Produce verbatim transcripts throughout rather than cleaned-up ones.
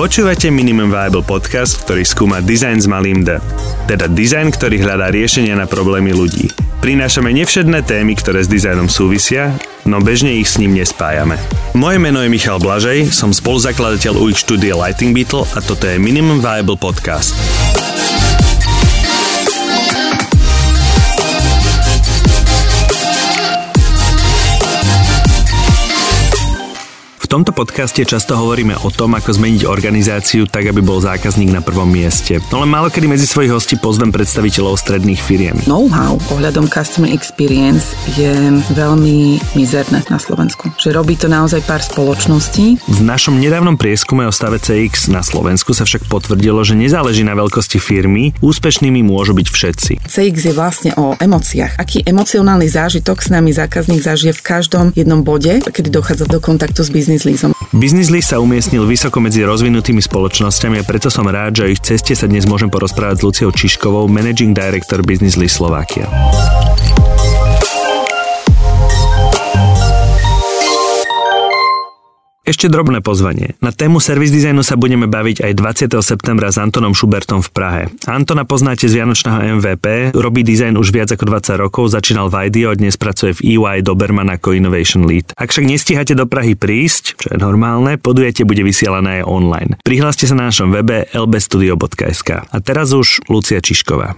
Počúvate Minimum Viable podcast, ktorý skúma dizajn s malým D. Teda dizajn, ktorý hľadá riešenia na problémy ľudí. Prinášame nevšedné témy, ktoré s dizajnom súvisia, no bežne ich s ním nespájame. Moje meno je Michal Blažej, som spoluzakladateľ ú iks štúdia Lighting Beetle a toto je Minimum Viable podcast. V tomto podcaste často hovoríme o tom, ako zmeniť organizáciu tak, aby bol zákazník na prvom mieste. No len málokedy medzi svojich hostí pozvem predstaviteľov stredných firiem. Know-how ohľadom customer experience je veľmi mizerné na Slovensku. Že robí to naozaj pár spoločností. V našom nedávnom prieskume o stave cé iks na Slovensku sa však potvrdilo, že nezáleží na veľkosti firmy, úspešnými môžu byť všetci. cé iks je vlastne o emóciách. Aký emocionálny zážitok s nami zákazník zažije v každom jednom bode, kedy dochádza do kontaktu s biznis lízom. Business List sa umiestnil vysoko medzi rozvinutými spoločnosťami a preto som rád, že o ich ceste sa dnes môžem porozprávať s Luciou Čižkovou, Managing Director Business List Slovakia. Ešte drobné pozvanie. Na tému servis dizajnu sa budeme baviť aj dvadsiateho septembra s Antonom Šubertom v Prahe. Antona poznáte z vianočného em vé pé, robí dizajn už viac ako dvadsať rokov, začínal v IDEO, dnes pracuje v é vaj Doberman ako Innovation Lead. Ak však nestíhate do Prahy prísť, čo je normálne, podujatie bude vysielané aj online. Prihláste sa na našom webe el bé studio bodka es ká. A teraz už Lucia Čižková.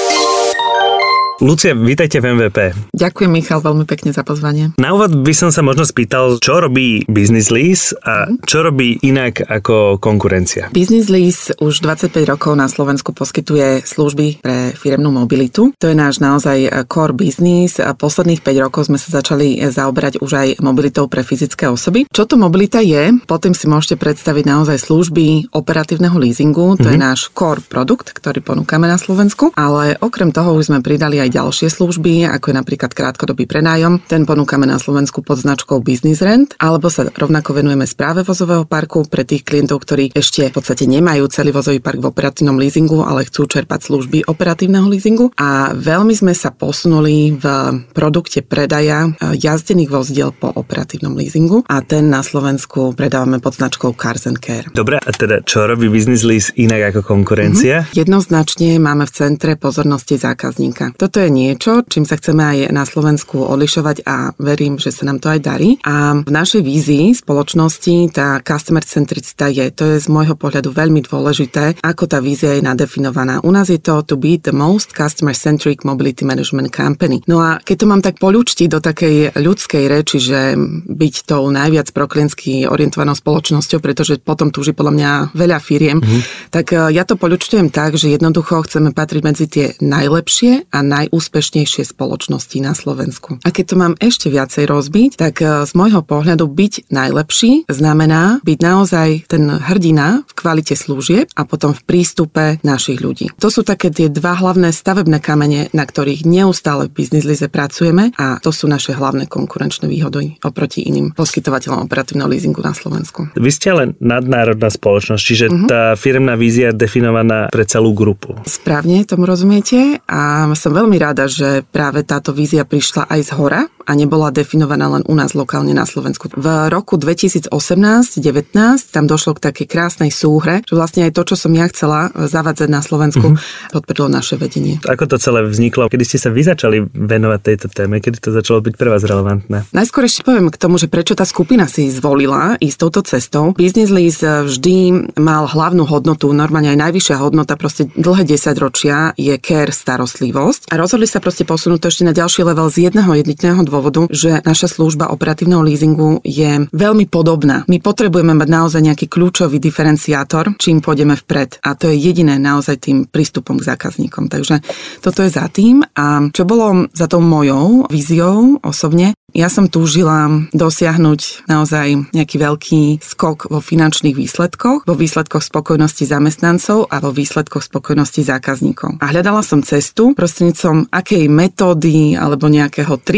Lucia, vítajte v em vé pé. Ďakujem, Michal, veľmi pekne za pozvanie. Na úvod by som sa možno spýtal, čo robí Business List a čo robí inak ako konkurencia? Business List už dvadsaťpäť rokov na Slovensku poskytuje služby pre firemnú mobilitu. To je náš naozaj core business a posledných päť rokov sme sa začali zaoberať už aj mobilitou pre fyzické osoby. Čo to mobilita je? Potom si môžete predstaviť naozaj služby operatívneho leasingu. To mm-hmm. je náš core produkt, ktorý ponúkame na Slovensku, ale okrem toho už sme pridali aj ďalšie služby, ako je napríklad krátkodobý prenájom. Ten ponúkame na Slovensku pod značkou Business Rent, alebo sa rovnako venujeme správe vozového parku pre tých klientov, ktorí ešte v podstate nemajú celý vozový park v operatívnom leasingu, ale chcú čerpať služby operatívneho leasingu. A veľmi sme sa posunuli v produkte predaja jazdených vozidiel po operatívnom leasingu a ten na Slovensku predávame pod značkou Cars and Care. Dobre, a teda čo robí Business List inak ako konkurencia? Mm-hmm. Jednoznačne máme v centre pozornosti zákazníka. Toto je niečo, čím sa chceme aj na Slovensku odlišovať a verím, že sa nám to aj darí. A v našej vízii spoločnosti tá customer centricita je, to je z môjho pohľadu veľmi dôležité, ako tá vízia je nadefinovaná. U nás je to to be the most customer centric mobility management company. No a keď to mám tak poľučtiť do takej ľudskej reči, že byť tou najviac proklientsky orientovanou spoločnosťou, pretože potom túži podľa mňa veľa firiem, mm. tak ja to poľučtujem tak, že jednoducho chceme patriť medzi tie najlepšie a naj úspešnejšie spoločnosti na Slovensku. A keď to mám ešte viacej rozbiť, tak z môjho pohľadu byť najlepší znamená byť naozaj ten hrdina v kvalite služieb a potom v prístupe našich ľudí. To sú také tie dva hlavné stavebné kamene, na ktorých neustále v Business Liste pracujeme a to sú naše hlavné konkurenčné výhody oproti iným poskytovateľom operatívneho leasingu na Slovensku. Vy ste ale nadnárodná spoločnosť, čiže uh-huh. tá firemná vízia je definovaná pre celú grupu. Správne tomu rozumiete a som veľmi rada, že práve táto vízia prišla aj z hora a nebola definovaná len u nás lokálne na Slovensku. V roku dvetisícosemnásť devätnásť tam došlo k takej krásnej súhre, že vlastne aj to, čo som ja chcela zavádzať na Slovensku, mm-hmm. podporilo naše vedenie. Ako to celé vzniklo? Kedy ste sa vy začali venovať tejto téme? Kedy to začalo byť pre vás relevantné? Najskôr ešte poviem k tomu, že prečo tá skupina si zvolila ísť touto cestou. Business List vždy mal hlavnú hodnotu, normálne aj najvyššia hodnota, proste dlhé desaťročia je care, starostlivosť. A rozhodli sa proste posunúť to ešte na ďalší level z jedného jedinečného dôvodu, že naša služba operatívneho leasingu je veľmi podobná. My potrebujeme mať naozaj nejaký kľúčový diferenciátor, čím pôjdeme vpred. A to je jediné naozaj tým prístupom k zákazníkom. Takže toto je za tým. A čo bolo za tou mojou víziou osobne, ja som túžila dosiahnuť naozaj nejaký veľký skok vo finančných výsledkoch, vo výsledkoch spokojnosti zamestnancov a vo výsledkoch spokojnosti zákazníkov. A hľadala som cestu prostredníctvom akej metódy alebo nejakého triku alebo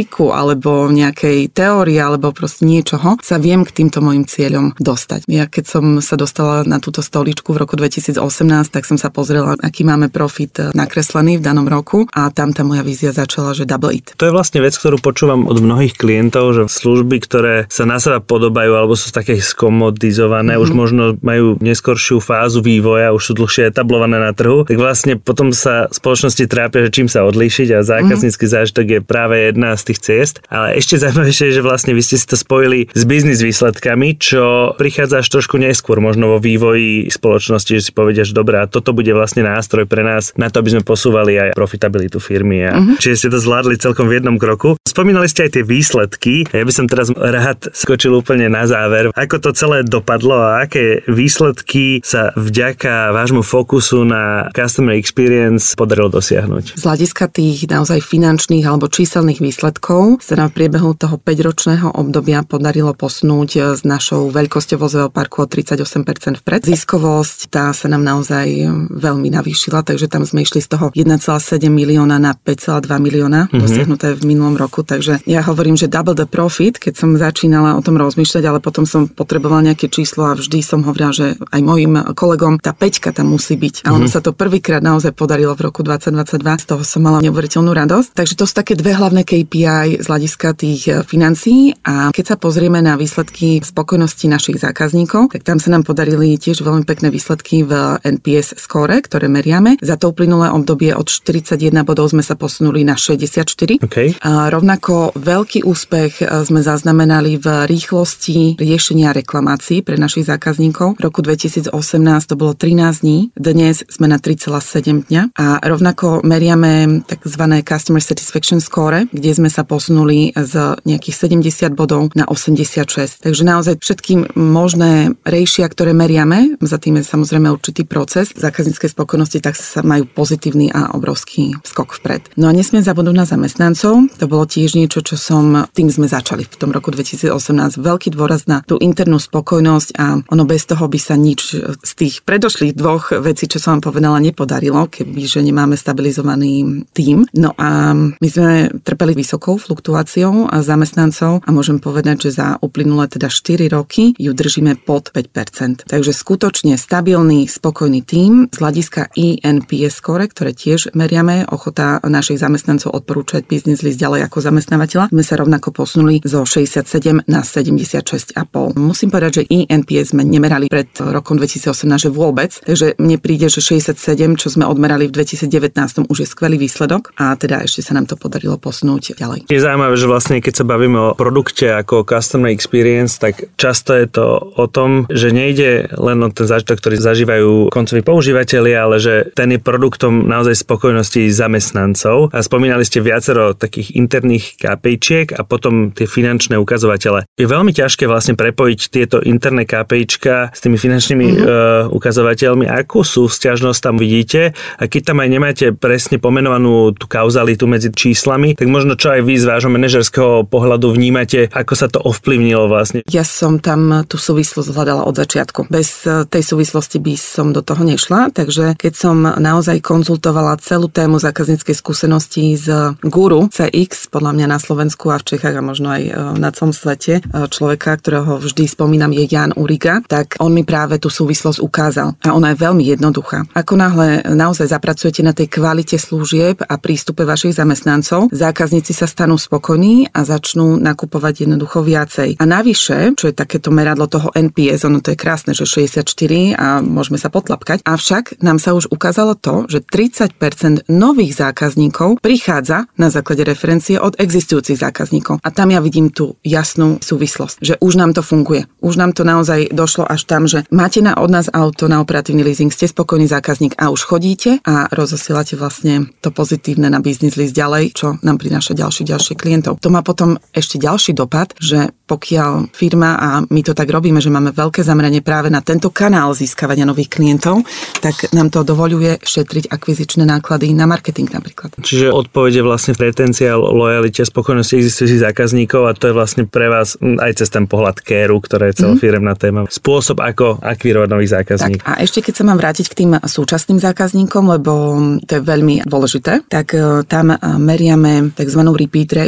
alebo nejakej teórie alebo proste niečoho sa viem k týmto mojim cieľom dostať. Ja keď som sa dostala na túto stoličku v roku dvetisícosemnásť, tak som sa pozrela, aký máme profit nakreslený v danom roku a tam tá moja vízia začala, že double it. To je vlastne vec, ktorú počúvam od mnohých klientov, že služby, ktoré sa na seba podobajú alebo sú také skomodizované, mm-hmm. už možno majú neskoršiu fázu vývoja, už sú dlhšie etablované na trhu, tak vlastne potom sa spoločnosti trápia, že čím sa odlíšiť a zákaznícky mm-hmm. zážitok je práve jedna z tých ciest. Ale ešte zaujímavejšie je, že vlastne vy ste si to spojili s biznis výsledkami, čo prichádza až trošku neskôr, možno vo vývoji spoločnosti, že si povedia, že dobré, a toto bude vlastne nástroj pre nás na to, aby sme posúvali aj profitabilitu firmy. A mm-hmm. čiže ste to zvládli celkom v jednom kroku. Spomínali ste aj tie výsledky. Ja by som teraz rád skočil úplne na záver. Ako to celé dopadlo a aké výsledky sa vďaka vášmu fokusu na customer experience podarilo dosiahnuť? Z hľadiska tých naozaj finančných alebo číselných výsledkov sa nám v priebehu toho päťročného obdobia podarilo posunúť s našou veľkosťou vozového parku o tridsaťosem percent vpred. Ziskovosť tá sa nám naozaj veľmi navýšila, takže tam sme išli z toho jeden celá sedem milióna na päť celá dva milióna mm-hmm. dosiahnuté v minulom roku, takže ja hovorím, že double the profit, keď som začínala o tom rozmýšľať, ale potom som potrebovala nejaké číslo a vždy som hovorila, že aj mojim kolegom tá päťka tam musí byť. A ono mm-hmm. sa to prvýkrát naozaj podarilo v roku dvedsať dvadsaťdva. Z toho som mala neuveriteľnú radosť. Takže to sú také dve hlavné ká pé í z hľadiska tých financií a keď sa pozrieme na výsledky spokojnosti našich zákazníkov, tak tam sa nám podarili tiež veľmi pekné výsledky v en pé es score, ktoré meriame. Za to uplynulé obdobie od štyridsaťjeden bodov sme sa posunuli na šesťdesiatštyri. Okay. A rovnako veľký úspech sme zaznamenali v rýchlosti riešenia reklamácií pre našich zákazníkov. V roku dvetisícosemnásť to bolo trinásť dní, dnes sme na tri celé sedem dňa a rovnako meriame tzv. Customer Satisfaction Score, kde sme sa posunuli z nejakých sedemdesiat bodov na osemdesiatšesť. Takže naozaj všetky možné rejšia, ktoré meriame, za tým je samozrejme určitý proces zákazníckej spokojnosti, tak sa majú pozitívny a obrovský skok vpred. No a nesmiem zabudnúť na zamestnancov. To bolo tiež niečo, čo som, tým sme začali v tom roku dvetisícosemnásť. Veľký dôraz na tú internú spokojnosť a ono bez toho by sa nič z tých predošlých dvoch vecí, čo som vám povedala, nepodarilo, kebyže nemáme stabilizovaný tím. No a my sme trpeli vysokou fluktuáciou zamestnancov a môžem povedať, že za uplynulé teda štyri roky ju držíme pod päť percent. Takže skutočne stabilný, spokojný tím z hľadiska í en pé es score, ktoré tiež meriame, ochota našich zamestnancov odporúčať business list ďalej ako zamestnávateľa, sme sa rovnako posunuli zo šesťdesiatsedem na sedemdesiatšesť celá päť. Musím povedať, že í en pé es sme nemerali pred rokom dvetisícosemnásť, že vôbec, takže mne príde, že šesťdesiatsedem, čo sme odmerali v dvetisícdevätnásť, už je skvelý výsledok a teda ešte sa nám to podarilo posunúť ďalej. Je zaujímavé, že vlastne keď sa bavíme o produkte ako customer experience, tak často je to o tom, že nejde len o ten zážitok, ktorý zažívajú koncoví používatelia, ale že ten je produktom naozaj spokojnosti zamestnancov. A spomínali ste viacero takých interných KPIčiek a potom tie finančné ukazovatele. Je veľmi ťažké vlastne prepojiť tieto interné KPIčka s tými finančnými mm-hmm. uh, ukazovateľmi. Akú sú sťažnosť tam vidíte? A keď tam aj nemáte presne pomenovanú tú kauzalitu medzi číslami, tak možno čo aj vy z vášho manažerského pohľadu vnímate, ako sa to ovplyvnilo vlastne? Ja som tam tú súvislosť hľadala od začiatku. Bez tej súvislosti by som do toho nešla, takže keď som naozaj konzultovala celú tému zákazníckej skúsenosti z guru cé iks, podľa mňa na Slovensku a v Čechách a možno aj na celom svete, človeka, ktorého vždy spomínam, je Jan Uriga, tak on mi práve tú súvislosť ukázal. A ona je veľmi jednoduchá. Ako náhle naozaj zapracujete na tej kvalite služieb a prístupe vašich zamestnancov, zákazníci sa stanú spokojní a začnú nakupovať jednoducho viacej. A navyše, čo je takéto meradlo toho en pé es, ono to je krásne, že šesťdesiatštyri a môžeme sa potlapkať, avšak nám sa už ukázalo to, že tridsať percent nových zákazníkov prichádza na základe referencie od existujúcich zákazníkov. A tam ja vidím tú jasnú súvislosť, že už nám to funguje. Už nám to naozaj došlo až tam, že máte na, od nás auto na operatívny leasing, ste spokojný zákazník a už chodíte a rozosielate vlastne to pozitívne na business list ďalej, čo nám prináša ďalší ďalších klientov. To má potom ešte ďalší dopad, že pokiaľ firma, a my to tak robíme, že máme veľké zameranie práve na tento kanál získavania nových klientov, tak nám to dovoľuje šetriť akvizičné náklady na marketing napríklad. Čiže odpovede vlastne potenciál, lojalite, spokojnosti existujúcich zákazníkov a to je vlastne pre vás aj cez ten pohľad kéru, ktorá je celofiremná téma. Spôsob, ako akvirovať nových zákazníkov. Tak, a ešte keď sa mám vrátiť k tým súčasným zákazníkom, lebo to je veľmi dôležité, tak tam meriame tzv. Repeat rate,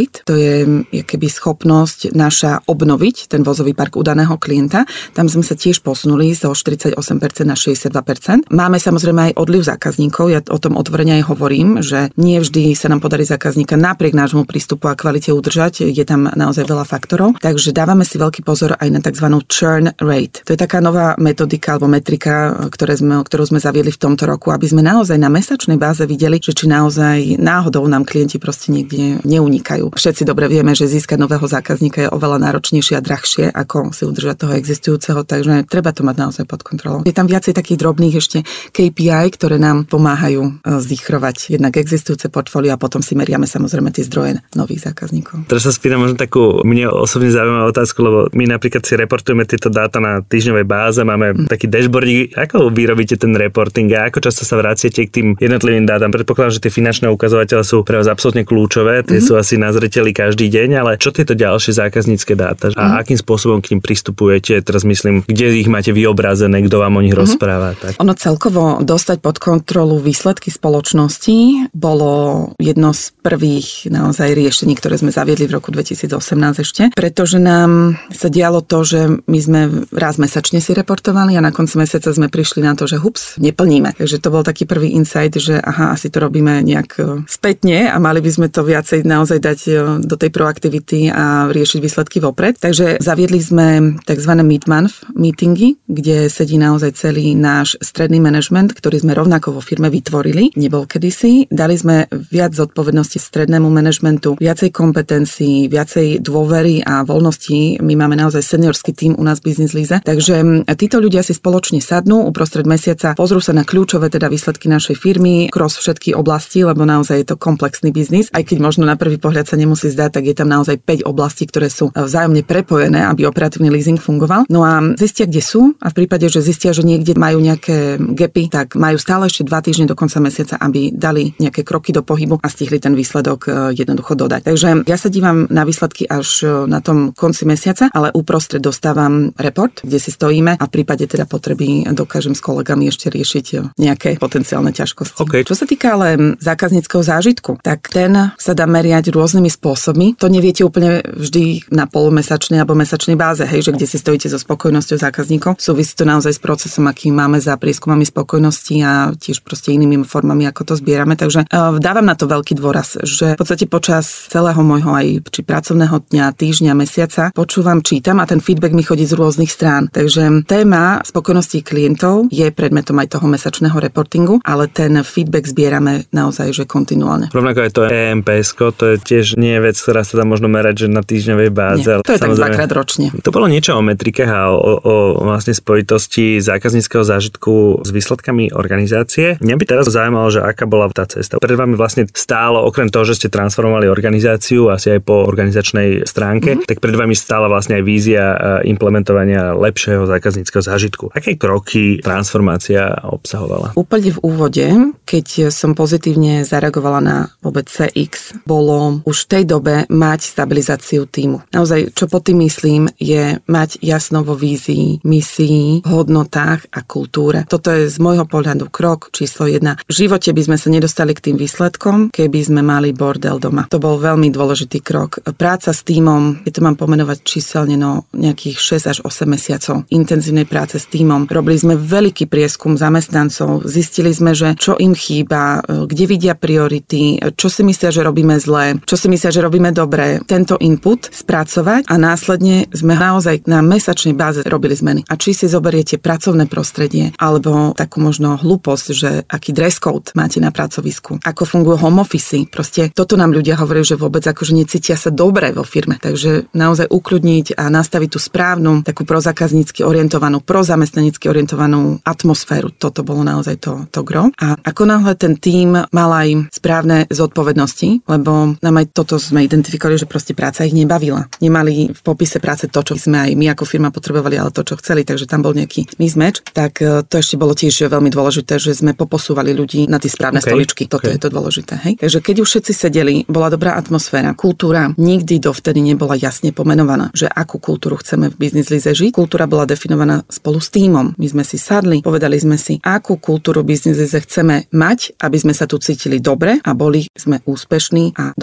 rate, to je keby schopnosť naša obnoviť ten vozový park u daného klienta. Tam sme sa tiež posunuli zo štyridsaťosem percent na šesťdesiatdva percent. Máme samozrejme aj odliv zákazníkov, ja o tom otvorene aj hovorím, že nie vždy sa nám podarí zákazníka napriek nášmu prístupu a kvalite udržať, je tam naozaj veľa faktorov, takže dávame si veľký pozor aj na tzv. Churn rate. To je taká nová metodika alebo metrika, ktoré sme, ktorú sme zaviedli v tomto roku, aby sme naozaj na mesačnej báze videli, že či naozaj náhodou nám klienti proste niekde neunikajú. Všetci dobre vieme, že získať nového zákazníka je oveľa náročnejšie a drahšie, ako si udržať toho existujúceho, takže treba to mať naozaj pod kontrolou. Je tam viacej takých drobných ešte K P I, ktoré nám pomáhajú zíchrovať jednak existujúce portfólio a potom si meriame samozrejme tie zdroje nových zákazníkov. Teraz sa spýtam možno takú mne osobne zaujímavú otázku, lebo my napríklad si reportujeme tieto dáta na týždňovej báze, máme mm. taký dashboard. Ako vy robíte ten reporting a ako často sa vraciate k tým jednotlivým dátam? Predpokladám, že tie finančné ukazovatele sú pre vás absolútne kľúčové, tie mm. sú asi na zreteli každý deň, ale čo tieto ďalšie zákaznícke dáta a mm. akým spôsobom k nim pristupujete? Teraz myslím, kde ich máte vyobrazené, kto vám o nich mm. rozpráva? Tak. Ono celkovo dostať pod kontrolu výsledky spoločnosti bolo jedno z prvých naozaj riešení, ktoré sme zaviedli v roku dvetisícosemnásť ešte, pretože nám sa dialo to, že my sme raz mesačne si reportovali a na konci mesiaca sme prišli na to, že hups, neplníme. Takže to bol taký prvý insight, že aha, asi to robíme nejak spätne a mali by sme to viacej naozaj dať do tej proaktivity a riešiť výsledky vopred. Takže zaviedli sme tzv. Mid-month meetingy, kde sedí naozaj celý náš stredný manažment, ktorý sme rovnako vo firme vytvorili. Nebol kedysi. Dali sme viac zodpovednosti strednému manažmentu, viacej kompetencií, viacej dôvery a voľnosti. My máme naozaj seniorský tím u nás v Business Lease. Takže títo ľudia si spoločne sadnú uprostred mesiaca, pozrú sa na kľúčové teda výsledky našej firmy, cross všetky oblasti, lebo naozaj je to komplexný biznis. Aj keď možno na prvý pohľad sa nemusí zdať, tak je tam naozaj päť oblastí, ktoré sú vzájomne prepojené, aby operatívny leasing fungoval. No a zistia, kde sú, a v prípade, že zistia, že niekde majú nejaké gapy, tak majú stále ešte dva týždne do konca mesiaca, aby dali nejaké kroky do pohybu a stihli ten výsledok jednoducho dodať. Takže ja sa dívam na výsledky až na tom konci mesiaca, ale uprostred dostávam report, kde si stojíme a v prípade teda potreby dokážem s kolegami ešte riešiť nejaké potenciálne ťažkosti. Okay. Čo sa týka ale zákazníckeho zážitku, tak ten sa dá meriať rôznymi spôsobmi. To neviete úplne vždy na polomesačnej alebo mesačnej báze, hej, že kde si stojíte so spokojnosťou zákazníkov. Súvisí to naozaj s procesom, aký máme za prieskumami spokojnosti a tiež proste inými formami, ako to zbierame. Takže uh, dávam na to veľký dôraz, že v podstate počas celého môjho aj či pracovného dňa, týždňa, mesiaca počúvam, čítam a ten feedback mi chodí z rôznych strán. Takže téma spokojnosti klientov je predmetom aj toho mesačného reportingu, ale ten feedback zbierame naozaj že kontinuálne. Rovnako aj to E M P es ko, to je tiež nie je vec, ktorá sa dá možno merať že na týždňovej báze. Nie, to je tak dvakrát ročne. To bolo niečo o metrikách a o, o vlastne spojitosti zákazníckeho zážitku s výsledkami organizácie. Mňa by teraz zaujímalo, že aká bola tá cesta. Pred vami vlastne stálo, okrem toho, že ste transformovali organizáciu asi aj po organizačnej stránke, mm-hmm. tak pred vami stála vlastne aj vízia implementovania lepšieho zákazníckeho zážitku. Aké kroky transformácia obsahovala? Úplne v úvode, keď som pozitívne zareagovala na vôbec C X, bolo už v tej dobe mať stabilizáciu tímu. Naozaj, čo pod tým myslím, je mať jasno vo vízii, misii, hodnotách a kultúre. Toto je z môjho pohľadu krok číslo jedna. V živote by sme sa nedostali k tým výsledkom, keby sme mali bordel doma. To bol veľmi dôležitý krok. Práca s tímom, keď to mám pomenovať číselne, no nejakých šesť až osem mesiacov intenzívnej práce s tímom. Robili sme veľký prieskum zamestnancov, zistili sme, že čo im chýba, kde vidia priority, čo si myslia, že robíme zle, čo si myslia, že robíme dobre. Tento input spracovať a následne sme naozaj na mesačnej báze robili zmeny. A či si zoberiete pracovné prostredie, alebo takú možno hlúposť, že aký dress code máte na pracovisku, ako fungujú home office. Proste toto nám ľudia hovorí, že vôbec akože necítia sa dobre vo firme. Takže naozaj ukľudniť a nastaviť tú správnu, takú prozákaznícky orientovanú, prozamestnanícky orientovanú atmosféru. Toto bolo naozaj to, to gro. A ako náhle ten tím mal aj správne zodpovednosti, lebo nám aj toto sme identifikovali, že proste práca ich nebavila. Nemali v popise práce to, čo sme aj my ako firma potrebovali, ale to, čo chceli, takže tam bol nejaký mismatch. Tak to ešte bolo tiež veľmi dôležité, že sme poposúvali ľudí na tie správne okay. stoličky. Toto okay. je to dôležité. Hej? Takže keď už všetci sedeli, bola dobrá atmosféra. Kultúra nikdy dovtedy nebola jasne pomenovaná, že akú kultúru chceme v Business Lease žiť. Kultúra bola definovaná spolu s tímom. My sme si sadli, povedali sme si, akú kultúru Business Lease chceme mať, aby sme sa tu cítili dobre a boli sme úspešní a dosahovali sme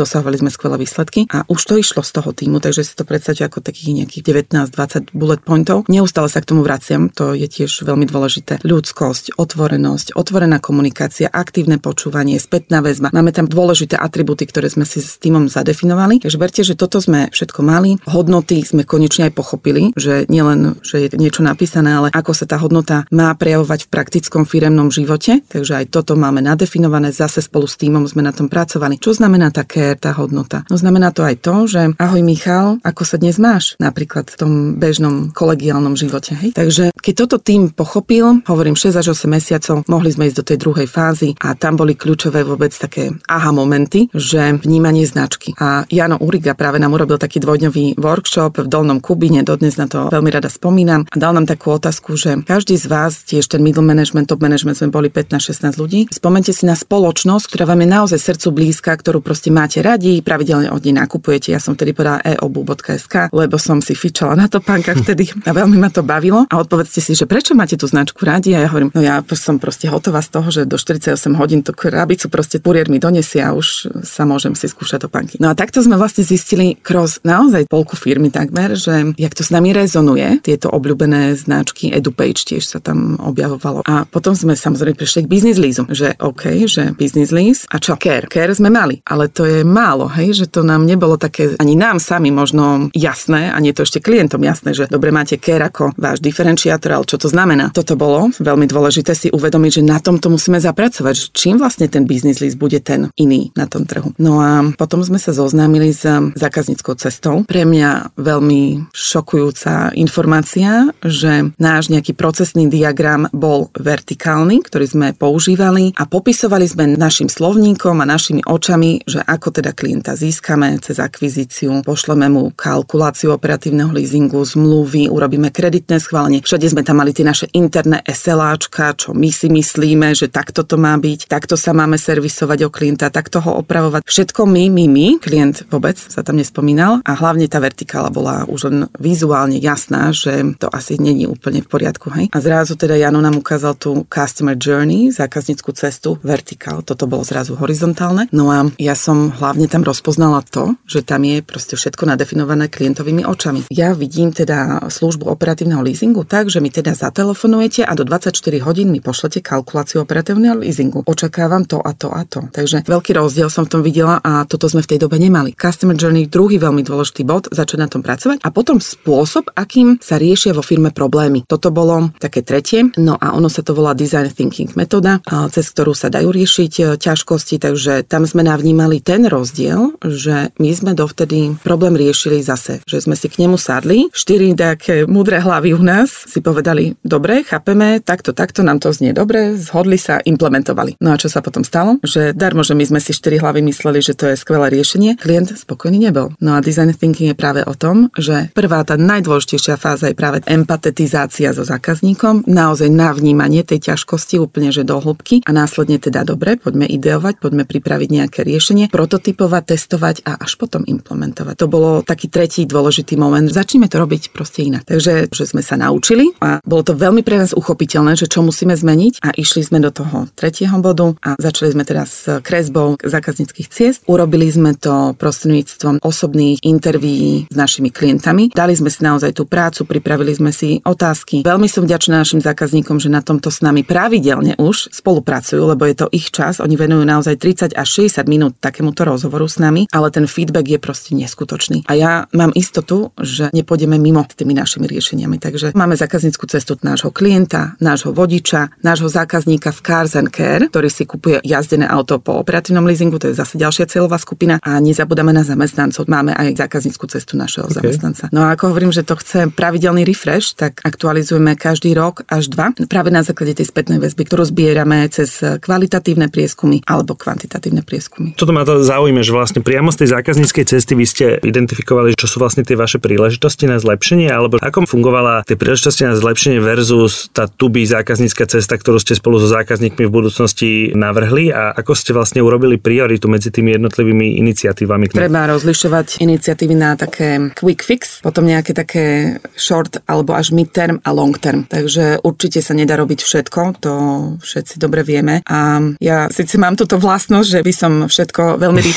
máme skvelé výsledky a už to išlo z toho týmu, takže si to predstavte ako takých nejakých devätnásť dvadsať bullet pointov. Neustále sa k tomu vraciam, to je tiež veľmi dôležité. Ľudskosť, otvorenosť, otvorená komunikácia, aktívne počúvanie, spätná väzba. Máme tam dôležité atribúty, ktoré sme si s týmom zadefinovali. Takže verte, že toto sme všetko mali. Hodnoty sme konečne aj pochopili, že nielen, že je niečo napísané, ale ako sa tá hodnota má prejavovať v praktickom firemnom živote. Takže aj toto máme nadefinované, zase spolu s týmom sme na tom pracovali. Čo znamená tá care, tá hodnota? No znamená to aj to, že ahoj Michal, ako sa dnes máš? Napríklad v tom bežnom kolegiálnom živote. Hej? Takže keď toto tým pochopil, hovorím šesť až osem mesiacov, mohli sme ísť do tej druhej fázy a tam boli kľúčové vôbec také aha momenty, že vnímanie značky. A Jano Uriga práve nám urobil taký dvojdňový workshop v Dolnom Kubíne, dodnes na to veľmi rada spomínam a dal nám takú otázku, že každý z vás, tiež ten middle management, top management, sme boli pätnásť šestnásť ľudí, spomente si na spoločnosť, ktorá vám je naozaj srdcu blízka, ktorú proste máte radi, pravidelne od nej nakupujete. Ja som vtedy povedala e obu bodka es ká, lebo som si fičala na topánkach vtedy a veľmi ma to bavilo. A odpovedzte si, že prečo máte tú značku radi? A ja hovorím, no ja som proste hotová z toho, že do štyridsaťosem hodín tú krabicu proste kuriér mi donesie a už sa môžem si skúšať topánky. No a takto sme vlastne zistili kroz naozaj polku firmy takmer, že jak to s nami rezonuje, tieto obľúbené značky, EduPage tiež sa tam objavovalo. A potom sme samozrejme prišli k business leasu, že OK, že business lease a čo? Care. Care sme mali, ale to je málo, hej, že to nám nebolo také ani nám sami možno jasné, a nie to ešte klientom jasné, že dobre máte care ako váš diferenciátor, ale čo to znamená? Toto bolo veľmi dôležité si uvedomiť, že na tomto musíme zapracovať, že čím vlastne ten business lease bude ten iný na tom trhu. No a potom sme sa zoznámili s zákazníckou cestou. Pre mňa veľmi šokujúca informácia, že náš nejaký procesný diagram bol vertikálny, ktorý sme používali a popisovali sme našim slovníkom a našimi očami, že ako teda klienta získame cez akvizíciu, pošleme mu kalkuláciu operatívneho leasingu, zmluvy, urobíme kreditné schválenie. Všade sme tam mali tie naše interné SLAčka, čo my si myslíme, že takto to má byť, takto sa máme servisovať o klienta, takto ho opravovať. Všetko my, my, my, klient vôbec sa tam nespomínal a hlavne tá vertikála bola už len vizuálne jasná, že to asi není úplne v poriadku, hej. A zrazu teda Jano nám ukázal tú customer journey, zákaznícku cestu, vertikál. Toto bolo zrazu horizontálne. No a ja som hlavne tam rozpoznala to, že tam je proste všetko nadefinované klientovými očami. Ja vidím teda službu operatívneho leasingu tak, že mi teda zatelefonujete a do dvadsaťštyri hodín mi pošlete kalkuláciu operatívneho leasingu. Očakávam to a to a to. Takže veľký rozdiel som v tom videla a toto sme v tej dobe nemali. Customer journey, druhý veľmi dôležitý bod, začať na tom pracovať a potom spôsob, akým sa riešia vo firme problémy. Toto bolo také tretie. No a ono sa to volá design thinking metóda, cez ktorú sa dajú riešiť ťažkosti, takže tam sme navnímali ten rozdiel, že my sme dovtedy problém riešili zase, že sme si k nemu sadli, štyri také múdre hlavy u nás si povedali, dobre, chápeme, takto, takto, nám to znie dobre, zhodli sa, implementovali. No a čo sa potom stalo? Že darmo, že my sme si štyri hlavy mysleli, že to je skvelé riešenie, klient spokojný nebol. No a design thinking je práve o tom, že prvá tá najdôležitejšia fáza je práve empatetizácia so zákazníkom, naozaj navnímanie tej ťažkosti úplne, že do hĺbky a následne teda dobre, poďme ideovať, poďme pripraviť nejaké riešenie, prototypovať, testovať a až potom implementovať. To bolo taký tretí dôležitý moment. Začneme to robiť proste inak. Takže že sme sa naučili a bolo to veľmi pre nás uchopiteľné, že čo musíme zmeniť a išli sme do toho tretieho bodu a začali sme teraz s kresbou zákazníckych ciest. Urobili sme to prostredníctvom osobných intervíí s našimi klientami. Dali sme si naozaj tú prácu, pripravili sme si otázky. Veľmi som vďačná našim zákazníkom, že na tomto s nami pravidelne už spolupracujú, lebo je to ich čas. Oni venujú naozaj tridsať až šesťdesiat minút takémuto rozhovoru s nami, ale ten feedback je proste neskutočný. A ja mám istotu, že nepôjdeme mimo s tými našimi riešeniami. Takže máme zákaznícku cestu nášho klienta, nášho vodiča, nášho zákazníka v Cars and Care, ktorý si kupuje jazdené auto po operatívnom leasingu, to je zase ďalšia cieľová skupina a nezabudáme na zamestnancov. Máme aj zákaznícku cestu našeho okay. zamestnanca. No a ako hovorím, že to chce pravidelný refresh, tak aktualizujeme každý rok až dva, práve na základe tej spätnej väzby, ktorú zbierame cez kvalitatívne prieskumy alebo kvantitatívne prieskumy. Toto ma to zaujíma, že vlastne priamo z tej zákazníckej cesty vy ste identifikovali, čo sú vlastne tie vaše príležitosti na zlepšenie, alebo ako fungovala tie príležitosti na zlepšenie versus tá to-be zákaznícka cesta, ktorú ste spolu so zákazníkmi v budúcnosti navrhli a ako ste vlastne urobili prioritu medzi tými jednotlivými iniciatívami? Treba rozlišovať iniciatívy na také quick fix, potom nejaké také short alebo až mid-term a long-term. Takže určite sa nedá robiť všetko, to všetci dobre vieme. A ja síce mám túto vlastnosť, že by som všetko veľmi rýchlo chcela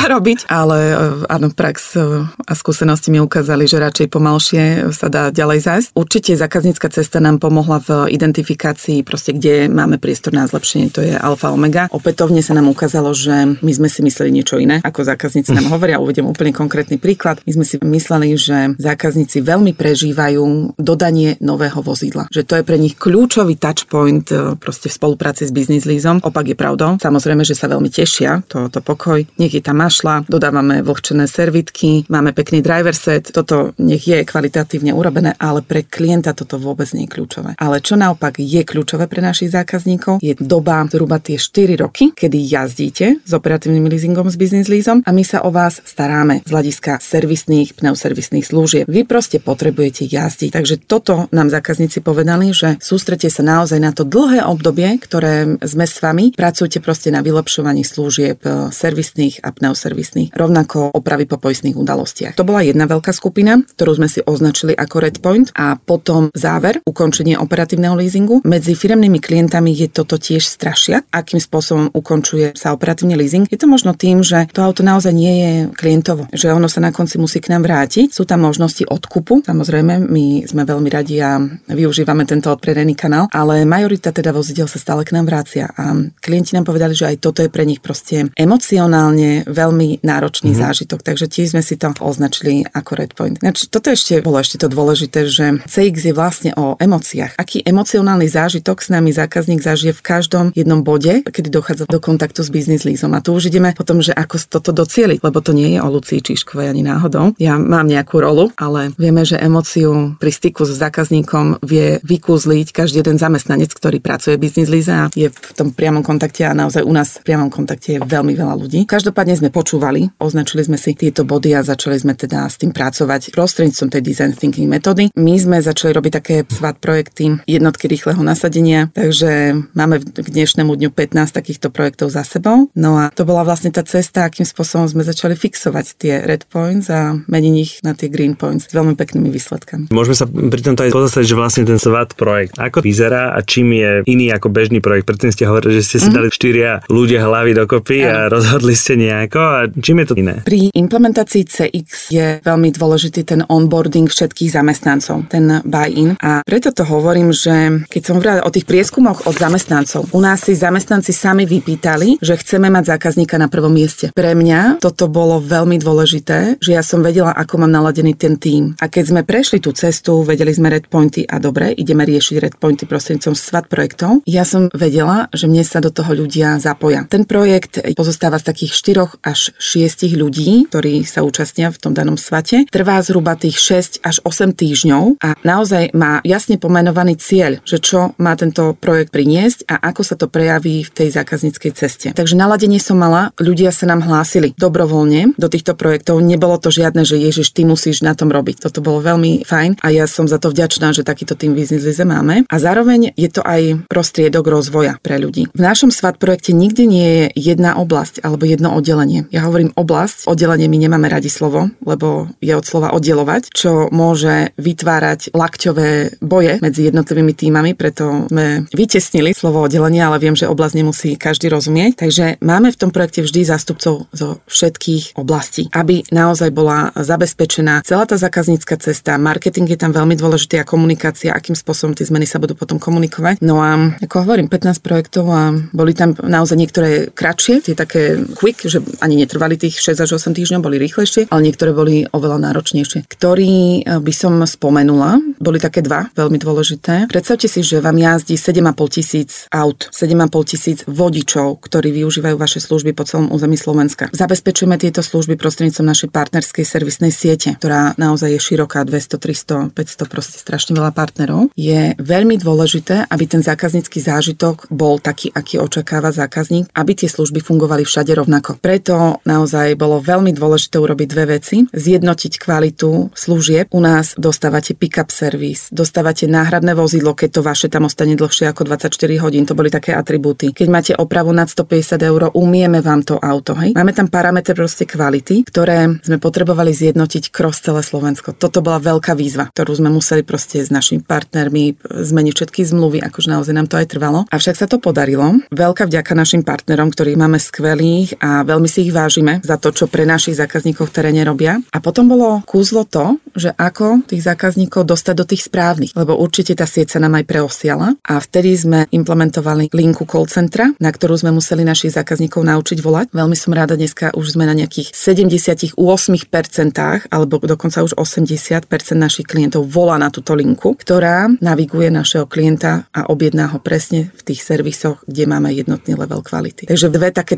chcela robiť, ale áno, prax a skúsenosti mi ukázali, že radšej pomalšie sa dá ďalej zájsť. Určite zákaznícka cesta nám pomohla v identifikácii, proste kde máme priestor na zlepšenie, to je alfa omega. Opätovne sa nám ukázalo, že my sme si mysleli niečo iné, ako zákazníci nám hovoria. Uvediem úplne konkrétny príklad. My sme si mysleli, že zákazníci veľmi prežívajú dodanie nového vozidla, že to je pre nich kľúčový touchpoint proste v spolupráci s Business Leasom. Opak je pravdou. Samozrejme, že sa veľmi tešia, to, to pokoj. Nech je tam mašla, dodávame vlhčené servítky, máme pekný driver set, toto nech je kvalitatívne urobené, ale pre klienta toto vôbec nie je kľúčové. Ale čo naopak je kľúčové pre našich zákazníkov, je doba zhruba tie štyri roky, kedy jazdíte s operatívnym leasingom, s Business Leasom a my sa o vás staráme z hľadiska servisných, pneuservisných služieb. Vy proste potrebujete jazdiť. Takže toto nám zákazníci povedali, že sústrete sa naozaj na to dlhé obdobie, ktoré sme s vami, pracujte proste na vylepšovaní služieb servisných a pneuservisných, rovnako opravy po poistných udalostiach. To bola jedna veľká skupina, ktorú sme si označili ako Red Point a potom záver, ukončenie operatívneho leasingu. Medzi firemnými klientami je toto tiež strašiak, akým spôsobom ukončuje sa operatívny leasing. Je to možno tým, že to auto naozaj nie je klientovo, že ono sa na konci musí k nám vrátiť. Sú tam možnosti odkupu, samozrejme, my sme veľmi radi a využívame tento odpredajný kanál, ale majorita teda vozidel sa stále k nám vracia a klienti nám povedali, že aj toto je pre nich proste emocionálne veľmi náročný mm-hmm. zážitok, takže tiež sme si to označili ako Red Point. Znači, toto ešte bolo ešte to dôležité, že cé iks je vlastne o emóciách. Aký emocionálny zážitok s nami zákazník zažije v každom jednom bode, kedy dochádza do kontaktu s Business Leasom. A tu už ideme potom, že ako toto docieliť, lebo to nie je o Lucii Číškovej ani náhodou. Ja mám nejakú rolu, ale vieme, že emóciu pri styku s zákazníkom vie vykúzliť každý jeden zamestnanec, ktorý pracuje v Business Lease a je v tom priamom kontakte a naozaj u nás v priamom kontakte je veľmi veľa ľudí. Každopádne sme počúvali, označili sme si tieto body a začali sme teda s tým pracovať prostredníctvom tej design thinking metódy. My sme začali robiť také SWOT projekty, jednotky rýchleho nasadenia, takže máme k dnešnému dňu pätnásť takýchto projektov za sebou. No a to bola vlastne tá cesta, akým spôsobom sme začali fixovať tie red points a meniť ich na tie green points s veľmi peknými výsledkami. Môžeme sa pri tomto aj pozastaviť, že vlastne ten SWOT projekt, ako vyzerá a čím je iný ako bežný projekt. Predtým ste hovorili, že ste si mm-hmm. dali štyria ľudia hlavy dokopy a rozhodli ste nejako. A čím je to iné? Pri implementácii cé iks je veľmi dôležitý ten onboarding všetkých zamestnancov, ten buy-in. A preto to hovorím, že keď som hovorila o tých prieskumoch od zamestnancov, u nás si zamestnanci sami vypýtali, že chceme mať zákazníka na prvom mieste. Pre mňa toto bolo veľmi dôležité, že ja som vedela, ako mám naladený ten tím. A keď sme prešli tú cestu, vedeli sme red pointy a dobre, ideme riešiť red pointy prostredníctvom SWOT projektov, ja som vedela, že mne sa do toho ľudia zapoja. Ten projekt pozostáva z takých štyroch až šiestich ľudí, ktorí sa účastnia v tom danom svate. Trvá zhruba tých šesť až osem týždňov a naozaj má jasne pomenovaný cieľ, že čo má tento projekt priniesť a ako sa to prejaví v tej zákazníckej ceste. Takže naladenie som mala, ľudia sa nám hlásili dobrovoľne do týchto projektov. Nebolo to žiadne, že Ježiš, ty musíš na tom robiť. Toto bolo veľmi fajn a ja som za to vďačná, že takýto tým v Business Lease máme. A zároveň je to aj prostriedok rozvoja pre ľudí. V našom SWOT projekte nikdy nie je jedna oblasť alebo jedno oddelenie. Ja hovorím oblasť, oddelenie my nemáme radi slovo, lebo je od slova oddelovať, čo môže vytvárať lakťové boje medzi jednotlivými tímami, preto sme vytesnili slovo oddelenie, ale viem, že oblasť nemusí každý rozumieť. Takže máme v tom projekte vždy zástupcov zo všetkých oblastí, aby naozaj bola zabezpečená celá tá zákaznícka cesta. Marketing je tam veľmi dôležitý a komunikácia, akým spôsobom tie zmeny sa budú potom komunikovať. No a ako hovorím, pätnásť projektov a boli tam naozaj niektoré kratšie, tie také quick, že ani netrvali tých šesť až osem týždňov, boli rýchlejšie, ale niektoré boli oveľa náročnejšie. Ktorý by som spomenula, boli také dva veľmi dôležité. Predstavte si, že vám jazdí sedem a pol tisíc aut, sedem a pol tisíc vodičov, ktorí využívajú vaše služby po celom území Slovenska. Zabezpečujeme tieto služby prostredníctvom našej partnerskej servisnej siete, ktorá naozaj je široká, dvesto, tristo, päťsto, proste strašne veľa partnerov. Je veľmi dôležité, aby ten zákaznícky zážitok bol taký, aký očakáva zákazník, aby tie služby fungovali všade rovnako. Preto naozaj bolo veľmi dôležité urobiť dve veci. Zjednotiť kvalitu služieb. U nás dostávate pick-up servis, dostávate náhradné vozidlo, keď to vaše tam ostane dlhšie ako dvadsaťštyri hodín. To boli také atribúty. Keď máte opravu nad stopäťdesiat eur, umieme vám to auto. Hej? Máme tam parametre proste kvality, ktoré sme potrebovali zjednotiť cross celé Slovensko. Toto bola veľká výzva, ktorú sme museli proste s našimi partnermi zmeniť všetky zmluvy, akože naozaj nám to aj trvalo. Avšak sa to podarilo. Veľká vďaka našim partnerom, ktorých máme skvelých a veľmi si ich ich vážime za to, čo pre našich zákazníkov v teréne robia. A potom bolo kúzlo to, že ako tých zákazníkov dostať do tých správnych, lebo určite tá sieť sa nám aj preosiala a vtedy sme implementovali linku call centra, na ktorú sme museli našich zákazníkov naučiť volať. Veľmi som ráda, dneska už sme na nejakých sedemdesiatosem percent alebo dokonca už osemdesiat percent našich klientov volá na túto linku, ktorá naviguje našeho klienta a objedná ho presne v tých servisoch, kde máme jednotný level kvality. Takže dve také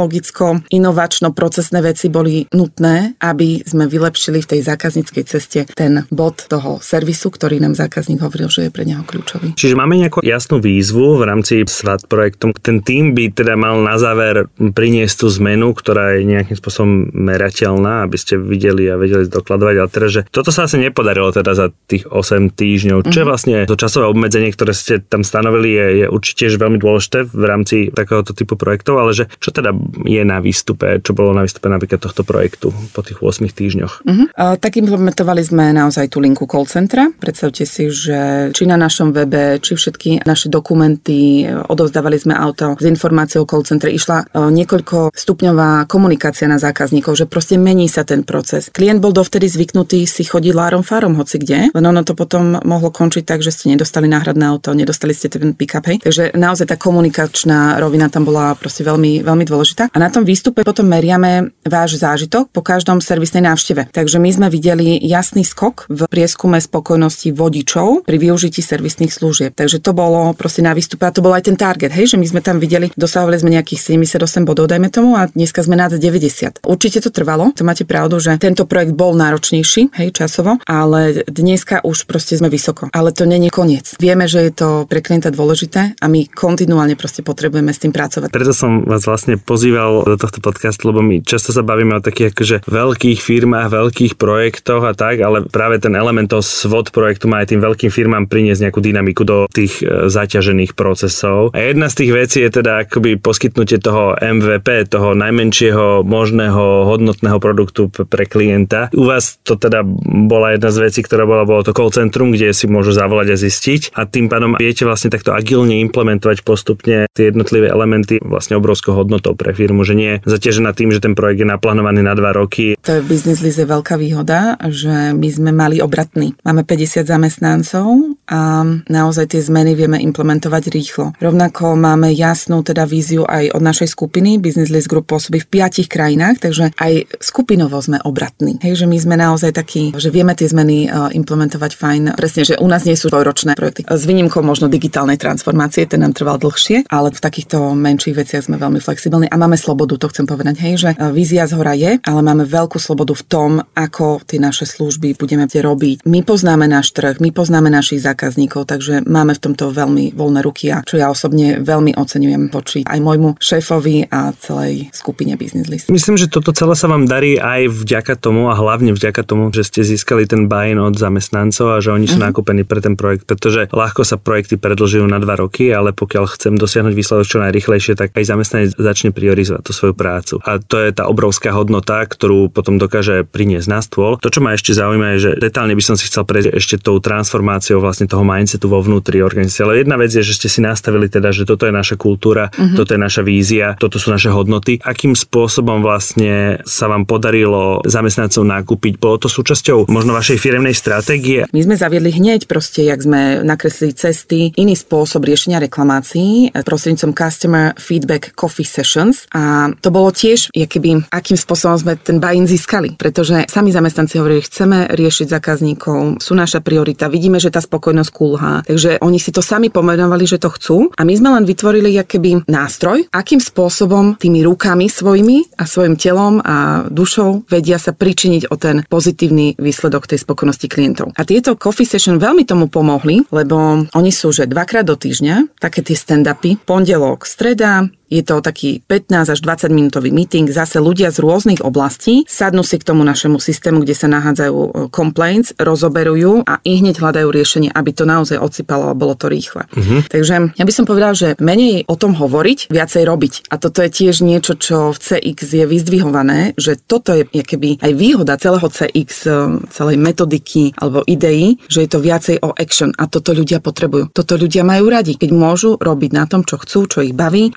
technologicko-inovačno-procesné veci boli nutné, aby sme vylepšili v tej zákazníckej ceste ten bod toho servisu, ktorý nám zákazník hovoril, že je pre neho kľúčový. Čiže máme nejakú jasnú výzvu v rámci es vé á té projektu. Ten tím by teda mal na záver priniesť tú zmenu, ktorá je nejakým spôsobom merateľná, aby ste videli a vedeli dokladovať, ale teda, že toto sa asi nepodarilo teda za tých osem týždňov. Mm-hmm. Čo je vlastne to časové obmedzenie, ktoré ste tam stanovili, je, je určite veľmi dôležité v rámci takéhoto typu projektov, ale že čo teda je na výstupe, čo bolo na výstupe napríklad tohto projektu po tých ôsmich týždňoch? Mm-hmm. Uh, tak implementovali sme naozaj tú linku call centra. Predstavte si, že či na našom webe, či všetky naše dokumenty, odovzdávali sme auto s informáciou call centra, išla uh, niekoľko stupňová komunikácia na zákazníkov, že proste mení sa ten proces. Klient bol dovtedy zvyknutý si chodiť lárom fárom hoci kde, len ono to potom mohlo končiť tak, že ste nedostali náhradné auto, nedostali ste ten pick-up, hej. Takže naozaj tá komunikačná rovina tam bola proste veľmi, veľmi dôležitá. A na tom výstupe potom meriame váš zážitok po každom servisnej návšteve. Takže my sme videli jasný skok v prieskume spokojnosti vodičov pri využití servisných služieb. Takže to bolo proste na výstupe a to bol aj ten target, hej, že my sme tam videli, dosahovali sme nejakých sedemdesiatosem bodov, dajme tomu, a dneska sme nad deväťdesiat. Určite to trvalo, to máte pravdu, že tento projekt bol náročnejší, hej, časovo, ale dneska už proste sme vysoko. Ale to nie je koniec. Vieme, že je to pre klienta dôležité a my kontinuálne proste potrebujeme s tým pracovať. Preto som vás vlastne pozýval do tohto podcastu, lebo my často sa bavíme o takých akože veľkých firmách, veľkých projektoch a tak, ale práve ten element toho es vé ó té projektu má aj tým veľkým firmám priniesť nejakú dynamiku do tých zaťažených procesov. A jedna z tých vecí je teda akoby poskytnutie toho em vé pé, toho najmenšieho možného hodnotného produktu pre klienta. U vás to teda bola jedna z vecí, ktorá bola, bolo to call centrum, kde si môžu zavolať a zistiť a tým pádom viete vlastne takto agilne implementovať postupne tie jednotlivé elementy vlastne obrovskou hodnotou pre firmu, že nie je zaťažená tým, že ten projekt je naplánovaný na dva roky. To je v Business Lise veľká výhoda, že my sme mali obratný. Máme päťdesiat zamestnancov a naozaj tie zmeny vieme implementovať rýchlo. Rovnako máme jasnú teda víziu aj od našej skupiny. Business Lise Group pôsobí v piatich krajinách, takže aj skupinovo sme obratní. Hej, že my sme naozaj takí, že vieme tie zmeny implementovať fajn. Presne, že u nás nie sú dvojročné projekty. S výnimkou možno digitálnej transformácie, ten nám trval dlhšie, ale v takýchto menších veciach sme veľmi flexibilní a máme slobodu, to chcem povedať, hej, že vízia zhora je, ale máme veľkú slobodu v tom, ako tie naše služby budeme robiť. My poznáme náš trh, my poznáme našich zákazníkov, takže máme v tomto veľmi voľné ruky a čo ja osobne veľmi oceňujem voči aj môjmu šéfovi a celej skupine Business Lise. Myslím, že toto celé sa vám darí aj vďaka tomu a hlavne vďaka tomu, že ste získali ten buy-in od zamestnancov a že oni sú mm-hmm. nakúpení pre ten projekt, pretože ľahko sa projekty predĺžujú na dva roky, ale pokiaľ chcem dosiahnuť výsledok čo najrýchlejšie, tak aj zamestnanec začne priorizovať tú svoju prácu. A to je tá obrovská hodnota, ktorú potom dokáže priniesť na stôl. To, čo ma ešte zaujíma, je, že detálne by som si chcel prejsť ešte tou transformáciou vlastne toho mindsetu vo vnútri organizácie. Ale jedna vec je, že ste si nastavili teda, že toto je naša kultúra, mm-hmm. toto je naša vízia, toto sú naše hodnoty. Akým spôsobom vlastne sa vám podarilo zamestnancov nakúpiť? Bolo to súčasťou možno vašej firemnej stratégie? My sme zaviedli hneď proste, jak sme nakreslili cesty, iný spôsob riešenia reklamácií prostredníctvom Customer Feedback Coffee Sessions a to bolo tiež, keby, akým spôsobom sme ten buy-in získali, pretože sami zamestnanci hovorili, chceme riešiť zákazníkov, sú naša priorita, vidíme, že tá spokojnosť kúlha, takže oni si to sami pomenovali, že to chcú a my sme len vytvorili keby nástroj, akým spôsobom tými rukami svojimi a svojim telom a dušou vedia sa pričiniť o ten pozitívny výsledok tej spokojnosti klientov. A tieto coffee session veľmi tomu pomohli, lebo oni sú, že dvakrát do týždňa, také tie stand-upy, pondelok, streda, je to taký pätnásť až dvadsať minútový meeting, zase ľudia z rôznych oblastí sadnú si k tomu našemu systému, kde sa nachádzajú complaints, rozoberujú a i hneď hľadajú riešenie, aby to naozaj odsypalo a bolo to rýchle. Uh-huh. Takže ja by som povedal, že menej o tom hovoriť, viacej robiť. A toto je tiež niečo, čo v cé iks je vyzdvihované, že toto je keby aj výhoda celého cé iks, celej metodiky alebo idei, že je to viacej o action a toto ľudia potrebujú. Toto ľudia majú radi, keď môžu robiť na tom, čo chcú, čo ich baví a vidno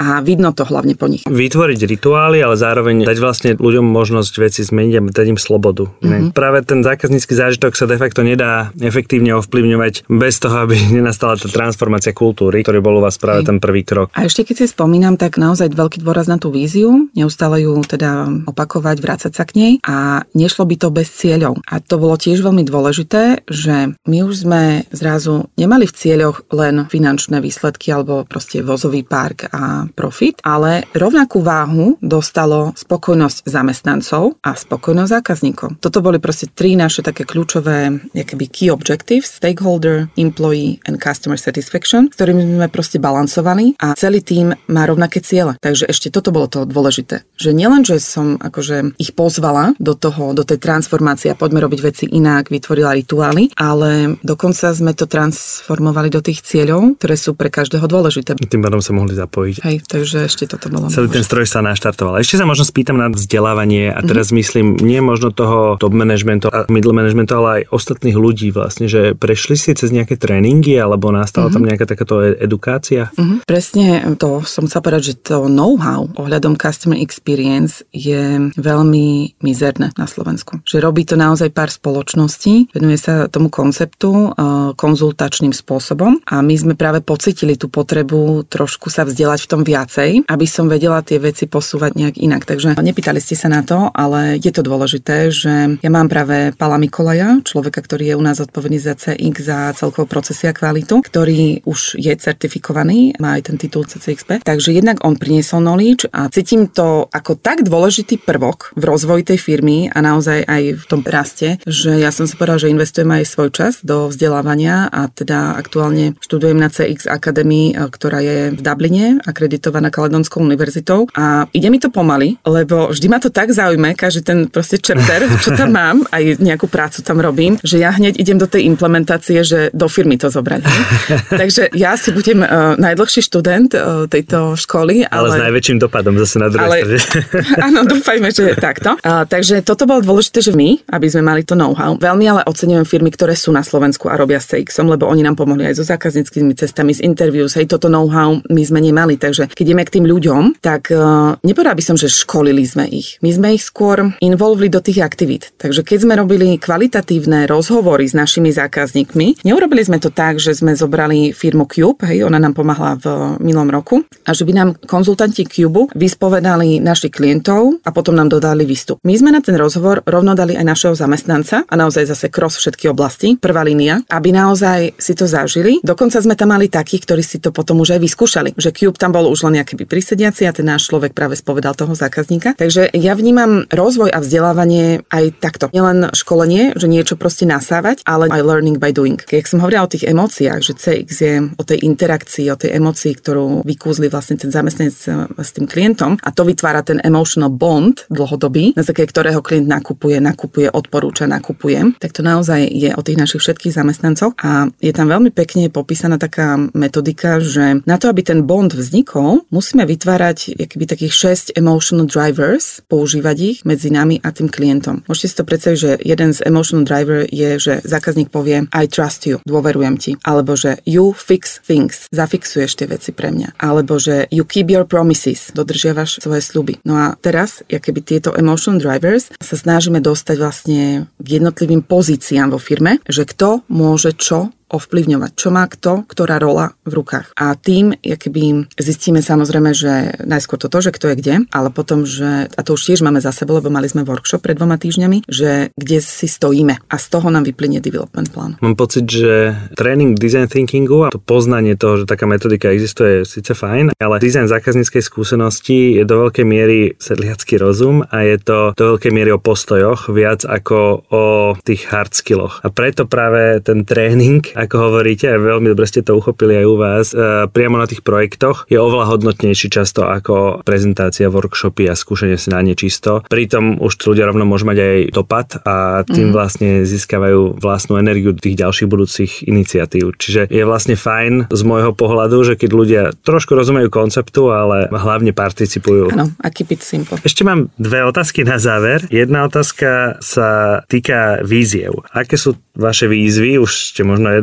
vidno to hlavne po nich. Vytvoriť rituály, ale zároveň dať vlastne ľuďom možnosť veci zmeniť a dať im slobodu. Mm-hmm. Práve ten zákaznícky zážitok sa de facto nedá efektívne ovplyvňovať bez toho, aby nenastala tá transformácia kultúry, ktorý bol u vás práve Hej. ten prvý krok. A ešte keď si spomínam, tak naozaj veľký dôraz na tú víziu, neustále ju teda opakovať, vrácať sa k nej a nešlo by to bez cieľov. A to bolo tiež veľmi dôležité, že my už sme zrazu nemali v cieľoch len finančné výsledky alebo proste vozový park a profit, ale rovnakú váhu dostalo spokojnosť zamestnancov a spokojnosť zákazníkov. Toto boli proste tri naše také kľúčové jakoby key objectives, stakeholder, employee and customer satisfaction, ktorými sme proste balancovali a celý tím má rovnaké ciele. Takže ešte toto bolo to dôležité. Že nielen, že som akože ich pozvala do toho, do tej transformácie a poďme robiť veci inak, vytvorila rituály, ale dokonca sme to transformovali do tých cieľov, ktoré sú pre každého dôležité. Tým pádom sa mohli zapojiť. Hej, takže ešte toto bolo. Celý ten stroj sa naštartoval. Ešte sa možno spýtam na vzdelávanie a teraz mm-hmm. myslím, nie možno toho top managementu a middle managementu, ale aj ostatných ľudí vlastne, že prešli si cez nejaké tréningy alebo nastala mm-hmm. tam nejaká takáto edukácia? Mm-hmm. Presne to som chcela povedať, že to know-how ohľadom customer experience je veľmi mizerné na Slovensku. Že robí to naozaj pár spoločností, venuje sa tomu konceptu konzultačným spôsobom a my sme práve pocítili tú potrebu trošku sa vzdelať v tom viacej, aby som vedela tie veci posúvať nejak inak. Takže nepýtali ste sa na to, ale je to dôležité, že ja mám práve Pala Mikolaja, človeka, ktorý je u nás odpovedný za cé iks, za celkovú procesy a kvalitu, ktorý už je certifikovaný, má aj ten titul cé cé iks pé. Takže jednak on priniesol knowledge a cítim to ako tak dôležitý prvok v rozvoji tej firmy a naozaj aj v tom raste, že ja som si povedala, že investujem aj svoj čas do vzdelávania a teda aktuálne študujem na cé iks Academy, ktorá je v Dubline, akreditovaná Kaledonskou univerzitou a ide mi to pomaly, lebo vždy ma to tak zaujme, každý ten proste chapter, čo tam mám, aj nejakú prácu tam robím, že ja hneď idem do tej implementácie, že do firmy to zobrať. Takže ja si budem uh, najdlhší študent uh, tejto školy. Ale, ale s najväčším dopadom zase na druhej strane. Áno, dúfajme, že je takto. Uh, takže toto bolo dôležité, že my, aby sme mali to know-how. Veľmi ale oceňujem firmy, ktoré sú na Slovensku a robia s cé iksom, lebo oni nám pomohli aj so zákazníckymi cestami, z interviews, hej, toto know-how my sme nemali, takže keď ideme k tým ľuďom, tak uh, nepovedala by som, že školili sme ich. My sme ich skôr involvili do tých aktivít. Takže keď sme robili kvalitatívne rozhovory s našimi zákazníkmi, neurobili sme to tak, že sme zobrali firmu Cube, hej, ona nám pomáhla v minulom roku, a že by nám konzultanti Cube vyspovedali našich klientov a potom nám dodali výstup. My sme na ten rozhovor rovno dali aj našeho zamestnanca a naozaj zase cross všetky oblasti, prvá línia, aby naozaj si to zažili. Dokonca sme tam mali takých, ktorí si to potom už aj vyskúšali, že Cube tam bol už len nejaký prisediaci a ten náš človek práve spovedal toho zákazníka. Takže ja vnímam rozvoj a vzdelávanie aj takto. Nielen školenie, že niečo proste nasávať, ale aj learning by doing. Keď som hovorila o tých emóciách, že cé iks je o tej interakcii, o tej emócii, ktorú vykúzli vlastne ten zamestnanec s tým klientom a to vytvára ten emotional bond dlhodobý, na základe ktorého klient nakupuje, nakupuje, odporúča, nakupuje. Tak to naozaj je o tých našich všetkých zamestnancoch a je tam veľmi pekne popísaná taká metodika, že na to, aby ten bond vznikol, musíme vytvárať akýby takých šesť emotional drivers, používať ich medzi nami a tým klientom. Môžete si to predstaviť, že jeden z emotional driver je, že zákazník povie I trust you, dôverujem ti, alebo že you fix things, zafixuješ tie veci pre mňa, alebo že you keep your promises, dodržiavaš svoje sľuby. No a teraz, keby tieto emotional drivers sa snažíme dostať vlastne k jednotlivým pozíciám vo firme, že kto môže čo ovplyvňovať, čo má kto, ktorá rola v rukách. A tým, keby zistíme samozrejme, že najskôr toto, že kto je kde, ale potom, že, a to už tiež máme za sebou, lebo mali sme workshop pred dvoma týždňami, že kde si stojíme a z toho nám vyplynie development plán. Mám pocit, že tréning design thinkingu a to poznanie toho, že taká metodika existuje, je síce fajn, ale design zákazníckej skúsenosti je do veľkej miery sedliacky rozum a je to do veľkej miery o postojoch, viac ako o tých hard skilloch. A preto práve ten tréning, ako hovoríte, a veľmi dobre ste to uchopili aj u vás, e, priamo na tých projektoch je oveľa hodnotnejší často ako prezentácia, workshopy a skúšanie si na nečisto. Pritom už ľudia rovno môžu mať aj dopad a tým mm. vlastne získavajú vlastnú energiu tých ďalších budúcich iniciatív. Čiže je vlastne fajn z môjho pohľadu, že keď ľudia trošku rozumejú konceptu, ale hlavne participujú. Áno, a keep it simple. Ešte mám dve otázky na záver. Jedna otázka sa týka víziev. Aké sú vaše výzvy? Už ste možno jednu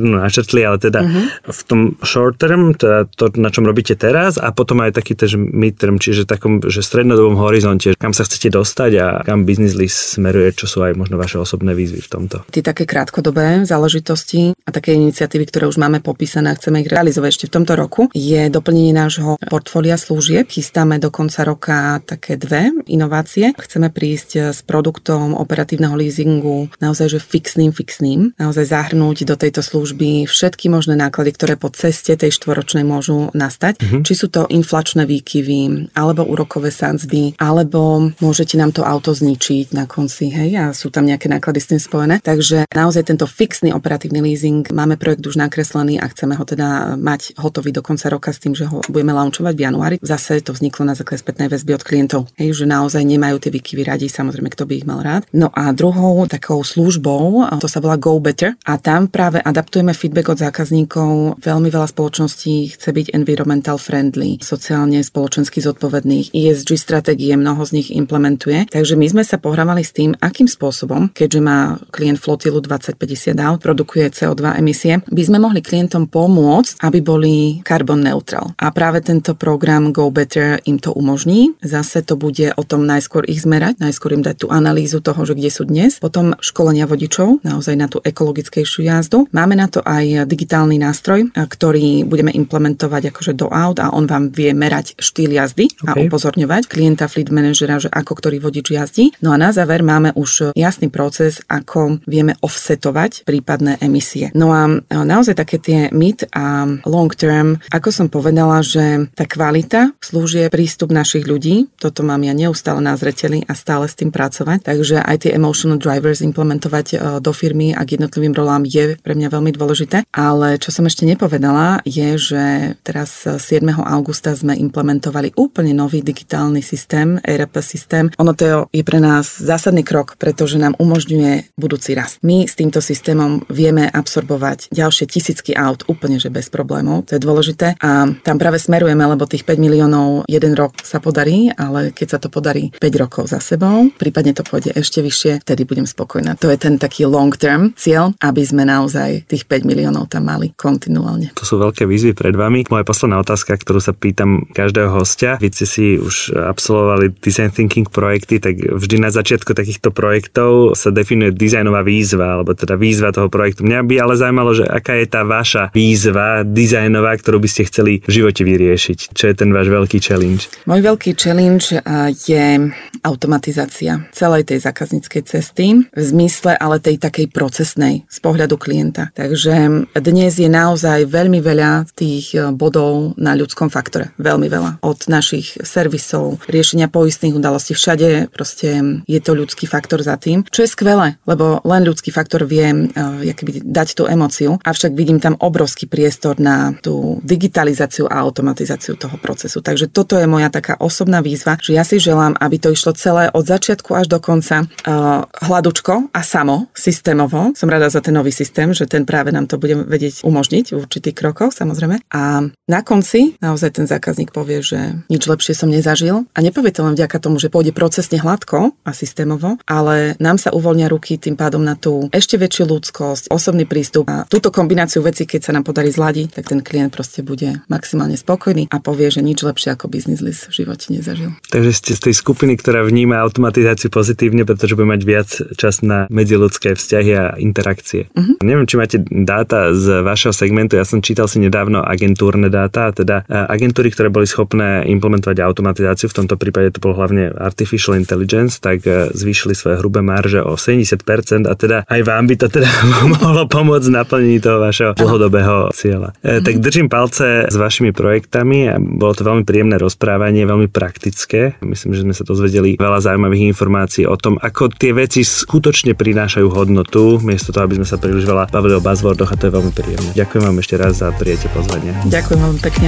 rovno načrtli, ale teda uh-huh. v tom short term, teda to, na čom robíte teraz a potom aj taký tež mid-term, čiže takom, že strednodobom horizonte, kam sa chcete dostať a kam Business List smeruje, čo sú aj možno vaše osobné výzvy v tomto. Tie také krátkodobé záležitosti a také iniciatívy, ktoré už máme popísané a chceme ich realizovať ešte v tomto roku, je doplnenie nášho portfólia služieb. Chystáme do konca roka také dve inovácie. Chceme prísť s produktom operatívneho leasingu naozaj, že fixným, fixným. Naozaj zahrnúť do tejto služby všetky možné náklady, ktoré po ceste tej štvoročnej môžu nastať. Mm-hmm. Či sú to inflačné výkyvy, alebo úrokové sadzby, alebo môžete nám to auto zničiť na konci, hej, a sú tam nejaké náklady s tým spojené. Takže naozaj tento fixný operatívny leasing, máme projekt už nakreslený a chceme ho teda mať hotový do konca roka s tým, že ho budeme launchovať v januári. Zase to vzniklo na základe spätnej väzby od klientov. Hej, že naozaj nemajú tie výkyvy radi, samozrejme, kto by ich mal rád. No a druhou takou službou, to sa volá Go Better a tam práve adaptujeme feedback od zákazníkov. Veľmi veľa spoločností chce byť environmental friendly, sociálne, spoločensky zodpovedných. E S G stratégie mnoho z nich implementuje. Takže my sme sa pohrávali s tým, akým spôsobom, keďže má klient flotilu dvadsať päťdesiat aut, produkuje cé ó dva emisie, by sme mohli klientom pomôcť, aby boli carbon neutral. A práve tento program Go Better im to umožní. Zase to bude o tom najskôr ich zmerať, najskôr im dať tú analýzu toho, že kde sú dnes, potom školenia vodičov, naozaj na tú ekologickejšiu jazdu. Máme na to aj digitálny nástroj, ktorý budeme implementovať akože do aut a on vám vie merať štýl jazdy a okay. upozorňovať klienta fleet manažera, že ako ktorý vodič jazdí. No a na záver máme už jasný proces, ako vieme offsetovať prípadné emisie. No a naozaj také tie mid a long term, ako som povedala, že tá kvalita slúžie prístup našich ľudí. Toto mám ja neustále na zreteli a stále s tým pracovať. Takže aj tie emotional drivers implementovať do firmy a k jednotlivým rolám je pre mňa veľmi dôležité. Ale čo som ešte nepovedala, je, že teraz siedmeho augusta sme implementovali úplne nový digitálny systém, é er pé systém. Ono to je pre nás zásadný krok, pretože nám umožňuje budúci rast. My s týmto systémom vieme absorbovať ďalšie tisícky aut úplne, že bez problémov. To je dôležité a tam práve smerujeme, lebo tých päť miliónov jeden rok sa podarí, ale keď sa to podarí päť rokov za sebou, prípadne to pôjde ešte vyššie, vtedy budem spokojná. To je ten taký long term cieľ, aby sme naozaj tých päť miliónov tam mali kontinuálne. To sú veľké výzvy pred vami. Moja posledná otázka, ktorú sa pýtam každého hostia. Vy ste si už absolvovali design thinking projekty, tak vždy na začiatku takýchto projektov sa definuje dizajnová výzva, alebo teda výzva toho projektu. Mňa by ale zaujímalo, že aká je tá vaša výzva dizajnová, ktorú by ste chceli v živote vyriešiť. Čo je ten váš veľký challenge? Môj veľký challenge je automatizácia celej tej zákazníckej cesty v zmysle ale tej takej procesnej z pohľadu klienta. Takže dnes je naozaj veľmi veľa tých bodov na ľudskom faktore. Veľmi veľa. Od našich servisov, riešenia poistných udalostí, všade proste je to ľudský faktor za tým, čo je skvelé, lebo len ľudský faktor vie jakoby, dať tú emóciu, avšak vidím tam obrovský priestor na tú digitalizáciu a automatizáciu toho procesu. Takže toto je moja taká osobná výzva, že ja si želám, aby to išlo celé od začiatku až do konca uh, hladúčko a samo, systémovo. Som rada za ten nový systém, že ten práve nám to bude vedieť umožniť v určitých krokoch, samozrejme. A na konci naozaj ten zákazník povie, že nič lepšie som nezažil a nepovie to len vďaka tomu, že pôjde procesne hladko a systémovo, ale nám sa uvoľnia ruky tým pádom na tú ešte väčšiu ľudskosť, osobný prístup a túto kombináciu vecí, keď sa nám podarí zladiť, tak ten klient proste bude maximálne spokojný a povie, že nič lepšie ako Business List v živote nezažil. Takže ste z tej skupiny, ktorá vníma automatizáciu pozitívne, pretože bude mať viac čas na medziľudské vzťahy a interakcie. Uh-huh. Neviem, či máte dáta z vašeho segmentu, ja som čítal si nedávno agentúrne dáta, teda agentúry, ktoré boli schopné implementovať automatizáciu, v tomto prípade to bolo hlavne artificial intelligence, tak zvýšili svoje hrubé marže o sedemdesiat percent a teda aj vám by to teda mohlo pomôcť naplnení toho vašeho dlhodobého cieľa. Uh-huh. Tak držím palce s vašimi projektami a bolo to veľmi príjemné rozprávanie, veľmi praktické. Myslím, že sme sa dozvedeli veľa zaujímavých informácií o tom, ako tie veci skutočne prinášajú hodnotu, miesto toho, aby sme sa príliš veľa bavili o buzzwordoch a to je veľmi príjemné. Ďakujem vám ešte raz za prijatie pozvania. Ďakujem veľmi pekne.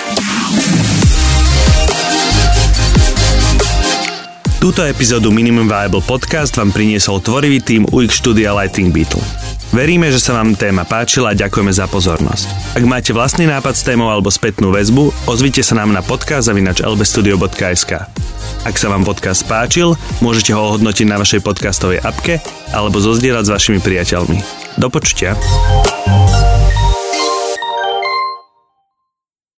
Túto epizódu Minimum Viable Podcast vám priniesol tvorivý tím ú iks štúdia Lighting Beetle. Veríme, že sa vám téma páčila a ďakujeme za pozornosť. Ak máte vlastný nápad s témou alebo spätnú väzbu, ozvite sa nám na podcast zavináč el bé studio bodka es ká. Ak sa vám podcast páčil, môžete ho ohodnotiť na vašej podcastovej apke alebo zozdieľať s vašimi priateľmi. Do počutia.